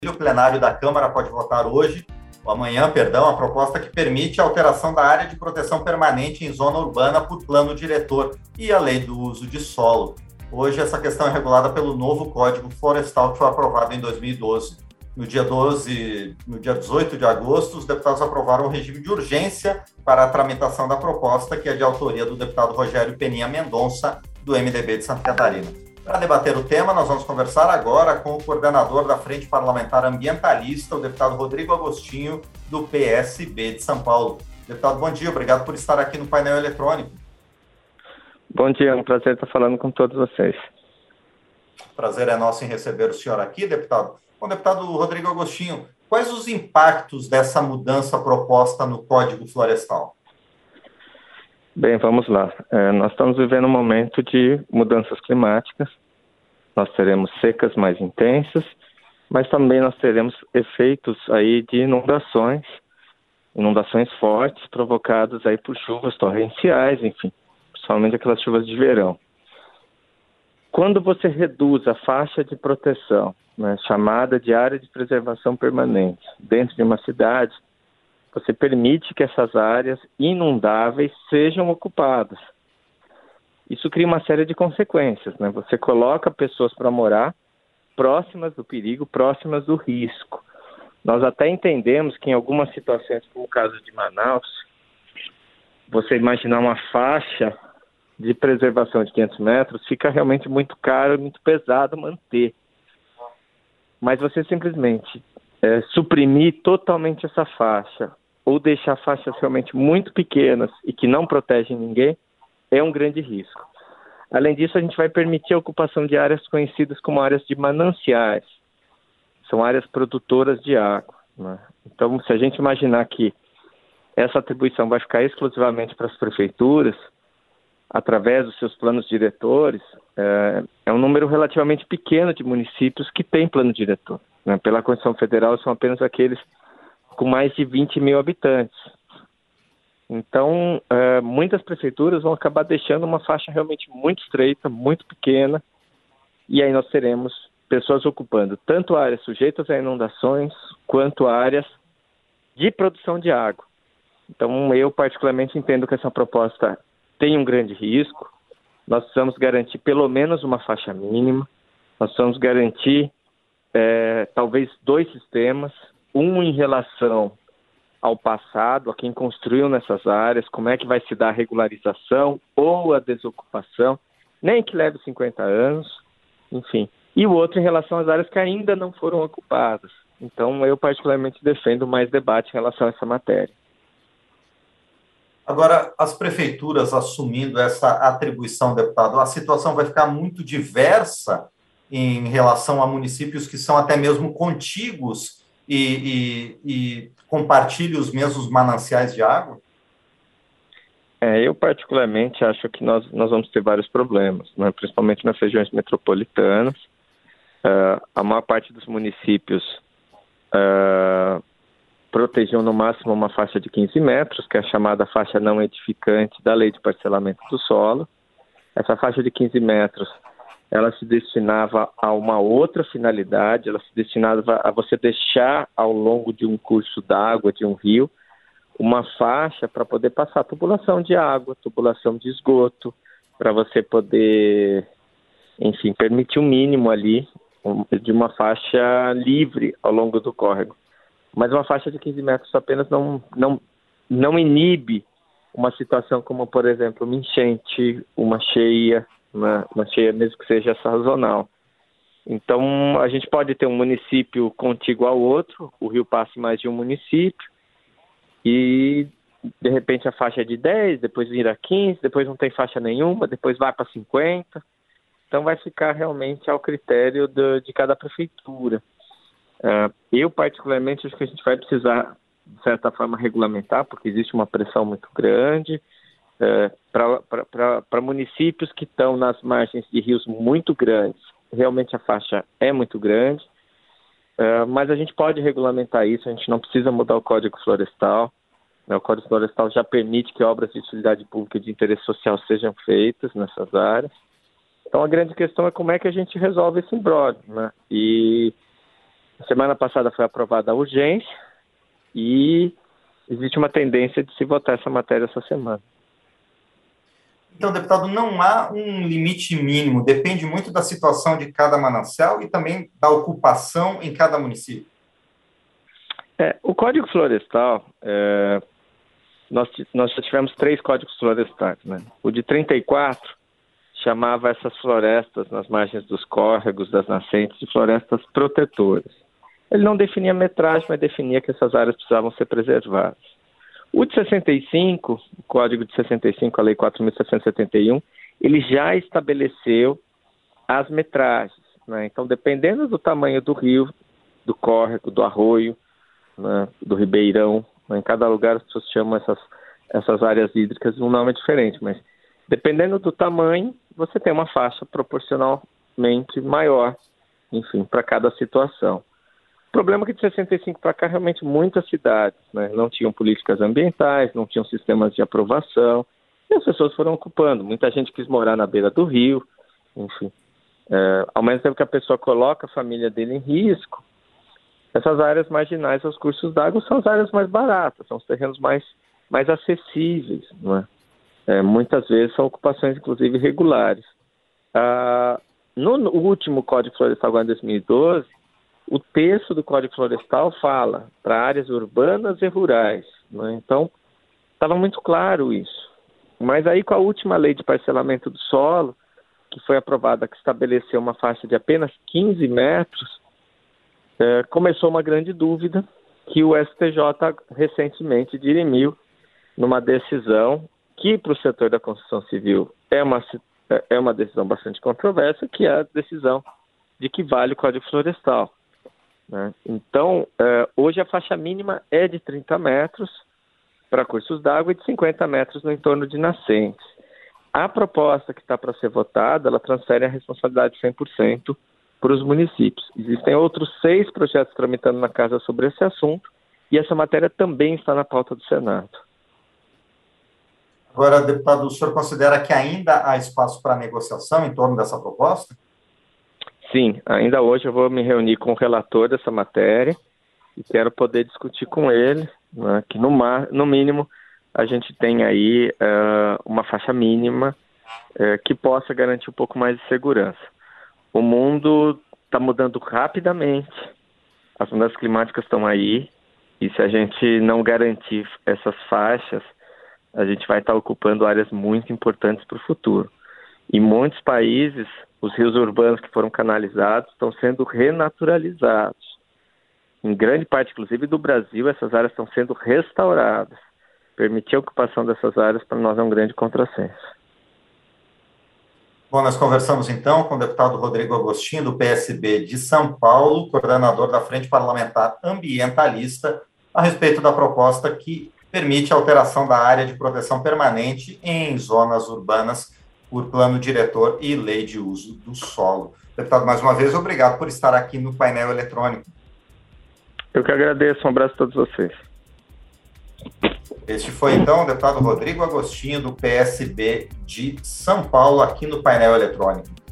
O plenário da Câmara pode votar hoje, ou amanhã, perdão, a proposta que permite a alteração da área de proteção permanente em zona urbana por plano diretor e a lei do uso de solo. Hoje, essa questão é regulada pelo novo Código Florestal, que foi aprovado em 2012. No dia 18 de agosto, os deputados aprovaram o regime de urgência para a tramitação da proposta, que é de autoria do deputado Rogério Peninha Mendonça, do MDB de Santa Catarina. Para debater o tema, nós vamos conversar agora com o coordenador da Frente Parlamentar Ambientalista, o deputado Rodrigo Agostinho, do PSB de São Paulo. Deputado, bom dia, obrigado por estar aqui no painel eletrônico. Bom dia, é um prazer estar falando com todos vocês. Prazer é nosso em receber o senhor aqui, deputado. Bom, deputado Rodrigo Agostinho, quais os impactos dessa mudança proposta no Código Florestal? Bem, vamos lá. Nós estamos vivendo um momento de mudanças climáticas. Nós teremos secas mais intensas, mas também nós teremos efeitos aí de inundações fortes provocadas aí por chuvas torrenciais, enfim, principalmente aquelas chuvas de verão. Quando você reduz a faixa de proteção, né, chamada de área de preservação permanente, dentro de uma cidade, você permite que essas áreas inundáveis sejam ocupadas. Isso cria uma série de consequências, né? Você coloca pessoas para morar próximas do perigo, próximas do risco. Nós até entendemos que em algumas situações, como o caso de Manaus, você imaginar uma faixa de preservação de 500 metros, fica realmente muito caro e muito pesado manter. Mas você simplesmente suprimir totalmente essa faixa ou deixar faixas realmente muito pequenas e que não protegem ninguém é um grande risco. Além disso, a gente vai permitir a ocupação de áreas conhecidas como áreas de mananciais. São áreas produtoras de água, né? Então, se a gente imaginar que essa atribuição vai ficar exclusivamente para as prefeituras, através dos seus planos diretores, é um número relativamente pequeno de municípios que têm plano diretor, né? Pela Constituição Federal, são apenas aqueles com mais de 20 mil habitantes. Então, muitas prefeituras vão acabar deixando uma faixa realmente muito estreita, muito pequena, e aí nós teremos pessoas ocupando tanto áreas sujeitas a inundações, quanto áreas de produção de água. Então, eu particularmente entendo que essa proposta tem um grande risco. Nós precisamos garantir pelo menos uma faixa mínima, nós precisamos garantir talvez dois sistemas, um em relação ao passado, a quem construiu nessas áreas, como é que vai se dar a regularização ou a desocupação, nem que leve 50 anos, enfim. E o outro em relação às áreas que ainda não foram ocupadas. Então, eu particularmente defendo mais debate em relação a essa matéria. Agora, as prefeituras assumindo essa atribuição, deputado, a situação vai ficar muito diversa em relação a municípios que são até mesmo contíguos e compartilham os mesmos mananciais de água? Eu particularmente acho que nós vamos ter vários problemas, né? Principalmente nas regiões metropolitanas. A maior parte dos municípios protegiam no máximo uma faixa de 15 metros, que é a chamada faixa não edificante da Lei de Parcelamento do Solo. Essa faixa de 15 metros, ela se destinava a uma outra finalidade, ela se destinava a você deixar ao longo de um curso d'água, de um rio, uma faixa para poder passar tubulação de água, tubulação de esgoto, para você poder, enfim, permitir o mínimo ali de uma faixa livre ao longo do córrego. Mas uma faixa de 15 metros apenas não inibe uma situação como, por exemplo, uma enchente, uma cheia mesmo que seja sazonal. Então, a gente pode ter um município contíguo ao outro, o rio passa em mais de um município, e de repente a faixa é de 10, depois vira 15, depois não tem faixa nenhuma, depois vai para 50. Então, vai ficar realmente ao critério de cada prefeitura. Eu, particularmente, acho que a gente vai precisar, de certa forma, regulamentar, porque existe uma pressão muito grande para municípios que estão nas margens de rios muito grandes. Realmente a faixa é muito grande, mas a gente pode regulamentar isso, a gente não precisa mudar o Código Florestal. O Código Florestal já permite que obras de utilidade pública e de interesse social sejam feitas nessas áreas. Então, a grande questão é como é que a gente resolve esse imbróglio, né? E Semana passada foi aprovada a urgência e existe uma tendência de se votar essa matéria essa semana. Então, deputado, não há um limite mínimo, depende muito da situação de cada manancial e também da ocupação em cada município. O Código Florestal, nós já tivemos 3 códigos florestais, né? O de 34 chamava essas florestas nas margens dos córregos, das nascentes, de florestas protetoras. Ele não definia metragem, mas definia que essas áreas precisavam ser preservadas. O de 65, o Código de 65, a Lei 4.771, ele já estabeleceu as metragens, né? Então, dependendo do tamanho do rio, do córrego, do arroio, né, do ribeirão, né, em cada lugar as pessoas chamam essas áreas hídricas de um nome diferente, mas dependendo do tamanho, você tem uma faixa proporcionalmente maior, enfim, para cada situação. O problema é que de 65 para cá, realmente muitas cidades, né, não tinham políticas ambientais, não tinham sistemas de aprovação, e as pessoas foram ocupando. Muita gente quis morar na beira do rio, enfim. Ao mesmo tempo que a pessoa coloca a família dele em risco, essas áreas marginais aos cursos d'água são as áreas mais baratas, são os terrenos mais acessíveis, não é? Muitas vezes são ocupações, inclusive, irregulares. No último Código Florestal, agora em 2012, o texto do Código Florestal fala para áreas urbanas e rurais, não é? Então, estava muito claro isso. Mas aí, com a última lei de parcelamento do solo, que foi aprovada, que estabeleceu uma faixa de apenas 15 metros, começou uma grande dúvida que o STJ recentemente dirimiu numa decisão que, para o setor da construção civil, é uma decisão bastante controversa, que é a decisão de que vale o Código Florestal, né? Então, hoje a faixa mínima é de 30 metros para cursos d'água e de 50 metros no entorno de nascentes. A proposta que está para ser votada, ela transfere a responsabilidade 100% para os municípios. Existem outros 6 projetos tramitando na casa sobre esse assunto e essa matéria também está na pauta do Senado. Agora, deputado, o senhor considera que ainda há espaço para negociação em torno dessa proposta? Sim, ainda hoje eu vou me reunir com o relator dessa matéria e quero poder discutir com ele, né, que no mínimo a gente tem aí uma faixa mínima que possa garantir um pouco mais de segurança. O mundo está mudando rapidamente, as mudanças climáticas estão aí, e se a gente não garantir essas faixas, a gente vai estar ocupando áreas muito importantes para o futuro. Em muitos países, os rios urbanos que foram canalizados estão sendo renaturalizados. Em grande parte, inclusive do Brasil, essas áreas estão sendo restauradas. Permitir a ocupação dessas áreas, para nós, é um grande contrassenso. Bom, nós conversamos então com o deputado Rodrigo Agostinho, do PSB de São Paulo, coordenador da Frente Parlamentar Ambientalista, a respeito da proposta que permite a alteração da área de proteção permanente em zonas urbanas por plano diretor e lei de uso do solo. Deputado, mais uma vez, obrigado por estar aqui no painel eletrônico. Eu que agradeço, um abraço a todos vocês. Este foi, então, o deputado Rodrigo Agostinho, do PSB de São Paulo, aqui no painel eletrônico.